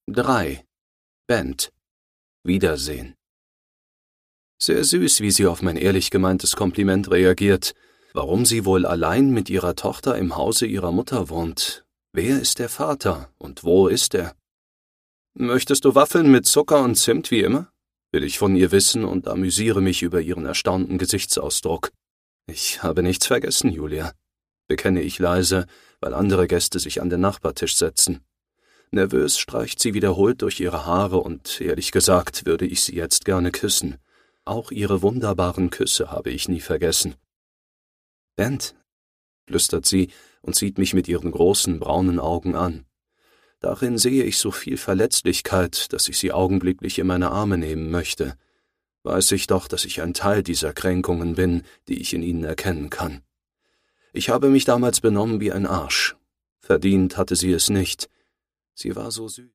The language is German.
3. Bent. Wiedersehen. Sehr süß, wie sie auf mein ehrlich gemeintes Kompliment reagiert. Warum sie wohl allein mit ihrer Tochter im Hause ihrer Mutter wohnt. Wer ist der Vater und wo ist er? »Möchtest du Waffeln mit Zucker und Zimt wie immer?« will ich von ihr wissen und amüsiere mich über ihren erstaunten Gesichtsausdruck. »Ich habe nichts vergessen, Julia«, bekenne ich leise, weil andere Gäste sich an den Nachbartisch setzen. Nervös streicht sie wiederholt durch ihre Haare und ehrlich gesagt würde ich sie jetzt gerne küssen. Auch ihre wunderbaren Küsse habe ich nie vergessen. »Bent«, flüstert sie und sieht mich mit ihren großen braunen Augen an. Darin sehe ich so viel Verletzlichkeit, dass ich sie augenblicklich in meine Arme nehmen möchte. Weiß ich doch, dass ich ein Teil dieser Kränkungen bin, die ich in ihnen erkennen kann. Ich habe mich damals benommen wie ein Arsch. Verdient hatte sie es nicht. Sie war so süß.